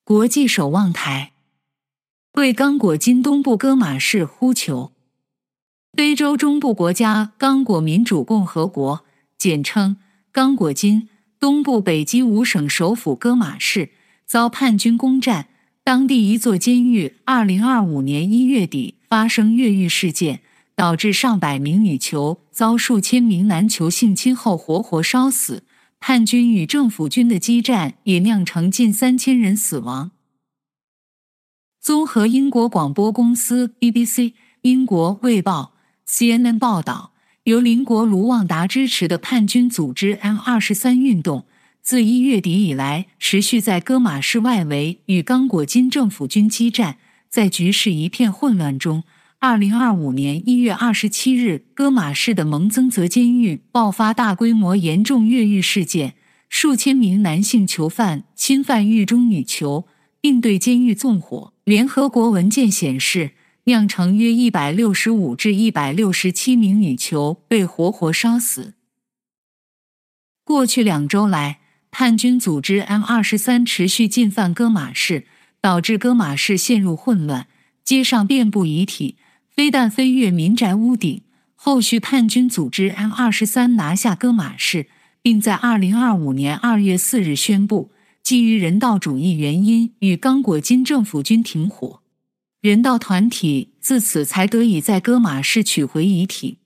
国际守望台为刚果金东部戈马市呼求。非洲中部国家刚果民主共和国，简称刚果金，东部北基五省首府戈马市遭叛军攻占，当地一座监狱2025年1月底发生越狱事件，导致上百名女囚遭数千名男囚性侵后活活烧死。叛军与政府军的激战也酿成近3000人死亡。综合英国广播公司 BBC、英国卫报 CNN 报道，由邻国卢旺达支持的叛军组织 M23 运动，自1月底以来持续在戈马市外围与刚果金政府军激战，在局势一片混乱中，2025年1月27日，戈马市的蒙曾泽监狱爆发大规模严重越狱事件，数千名男性囚犯侵犯狱中女囚，并对监狱纵火。联合国文件显示，酿成约165至167名女囚被活活烧死。过去2周来，叛军组织 M23 持续进犯戈马市，导致戈马市陷入混乱，街上遍布遗体，飞弹飞越民宅屋顶。后续叛军组织 M23 拿下戈马市，并在2025年2月4日宣布，基于人道主义原因与刚果金政府军停火。人道团体自此才得以在戈马市取回遗体。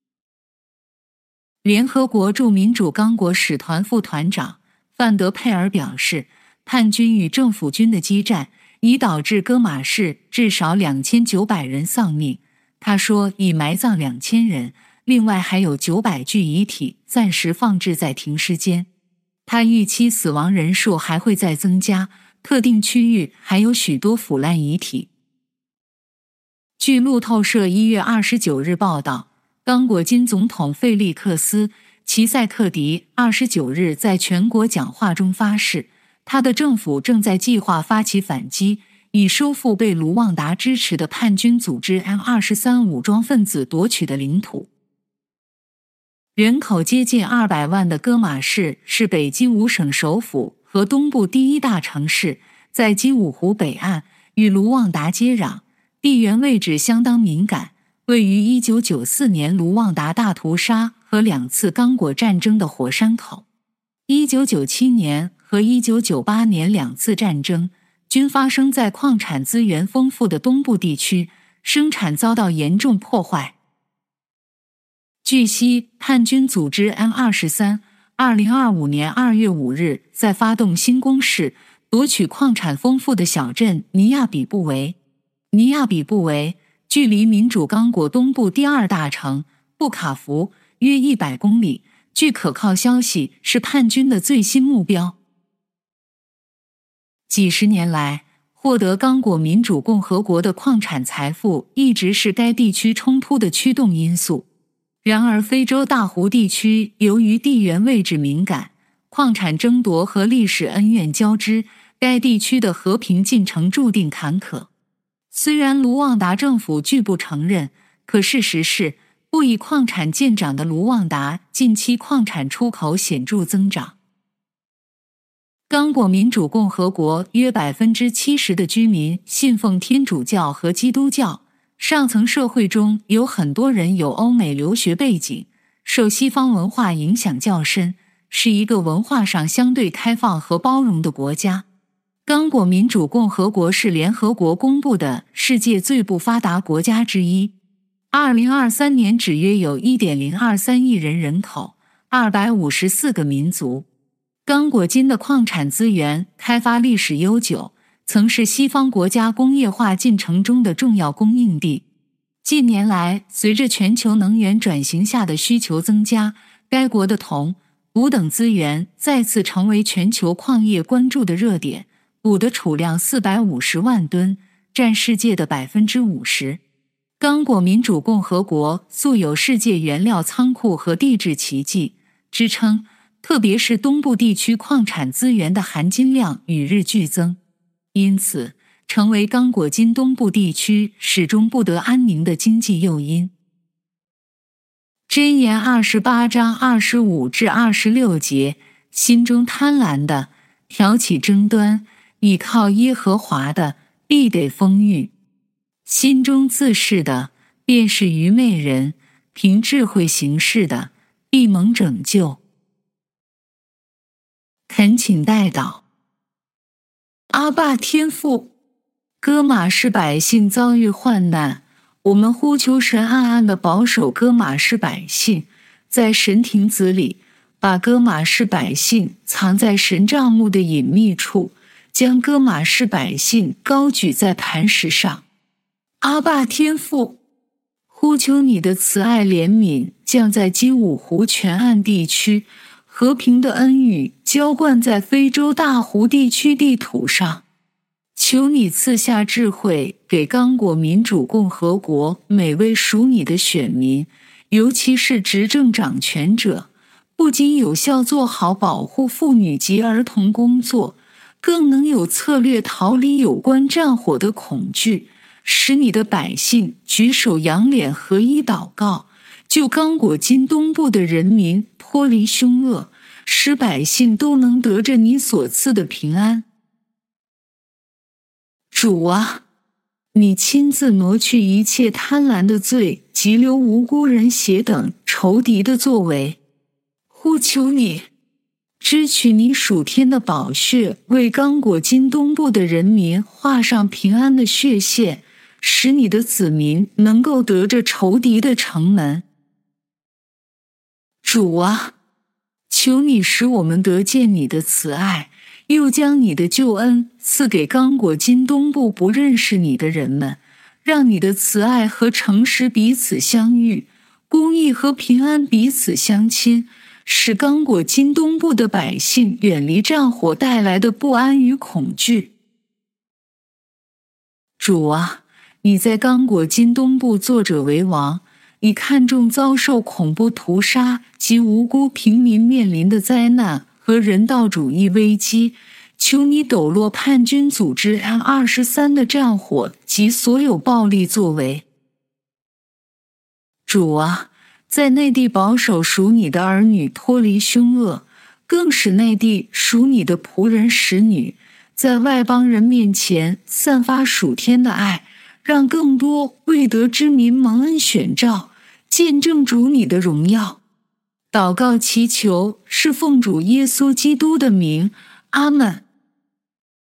联合国驻民主刚果使团副团长范德佩尔表示，叛军与政府军的激战已导致戈马市至少2900人丧命。他说已埋葬2000人，另外还有900具遗体暂时放置在停尸间。他预期死亡人数还会再增加，特定区域还有许多腐烂遗体。据路透社1月29日报道，刚果金总统费利克斯·齐塞克迪29日在全国讲话中发誓，他的政府正在计划发起反击，以收复被卢旺达支持的叛军组织 M23 武装分子夺取的领土。人口接近200万的戈马市是北基五省首府和东部第一大城市，在基武湖北岸，与卢旺达接壤，地缘位置相当敏感，位于1994年卢旺达大屠杀和2次刚果战争的火山口。1997年和1998年2次战争均发生在矿产资源丰富的东部地区，生产遭到严重破坏。据悉，叛军组织 M23 2025年2月5日在发动新攻势，夺取矿产丰富的小镇尼亚比布维。尼亚比布维距离民主刚果东部第2大城布卡福约100公里，据可靠消息是叛军的最新目标。几十年来，获得刚果民主共和国的矿产财富一直是该地区冲突的驱动因素。然而，非洲大湖地区由于地缘位置敏感，矿产争夺和历史恩怨交织，该地区的和平进程注定坎坷。虽然卢旺达政府拒不承认，可事实是，不以矿产见长的卢旺达近期矿产出口显著增长。刚果民主共和国约70%的居民信奉天主教和基督教，上层社会中有很多人有欧美留学背景，受西方文化影响较深，是一个文化上相对开放和包容的国家。刚果民主共和国是联合国公布的世界最不发达国家之一。2023年只约有 1.023 亿人口，254个民族。刚果金的矿产资源开发历史悠久，曾是西方国家工业化进程中的重要供应地。近年来，随着全球能源转型下的需求增加，该国的铜、钴等资源再次成为全球矿业关注的热点。钴的储量450万吨，占世界的 50%。刚果民主共和国素有世界原料仓库和地质奇迹之称，特别是东部地区矿产资源的含金量与日俱增，因此成为刚果金东部地区始终不得安宁的经济诱因。箴言28章25至26节，心中贪婪的挑起争端， 倚靠耶和华的，必得丰裕；心中自恃的，便是愚昧人；凭智慧行事的，必蒙拯救。恳请代祷。阿爸天父，哥玛士百姓遭遇患难，我们呼求神暗暗地保守哥玛士百姓，在神亭子里把哥玛士百姓藏在神帐幕的隐秘处，将哥玛士百姓高举在磐石上。阿爸天父，呼求你的慈爱怜悯降在基伍湖全岸地区，和平的恩雨浇灌在非洲大湖地区地土上。求你赐下智慧给刚果民主共和国每位属你的选民，尤其是执政掌权者，不仅有效做好保护妇女及儿童工作，更能有策略逃离有关战火的恐惧，使你的百姓举手仰脸合一祷告，救刚果金东部的人民脱离凶恶，使百姓都能得着你所赐的平安。主啊，你亲自挪去一切贪婪的罪及流无辜人血等仇敌的作为，呼求你支取你属天的宝血，为刚果金东部的人民画上平安的血线，使你的子民能够得着仇敌的城门。主啊，求你使我们得见你的慈爱，又将你的救恩赐给刚果金东部不认识你的人们，让你的慈爱和诚实彼此相遇，公义和平安彼此相亲，使刚果金东部的百姓远离战火带来的不安与恐惧。主啊，你在刚果金东部作者为王，你看重遭受恐怖屠杀及无辜平民面临的灾难和人道主义危机，求你抖落叛军组织 M23 的战火及所有暴力作为。主啊，在内地保守属你的儿女脱离凶恶，更使内地属你的仆人使女在外邦人面前散发属天的爱，让更多未得之民蒙恩选召，见证主你的荣耀。祷告祈求是奉主耶稣基督的名，阿们。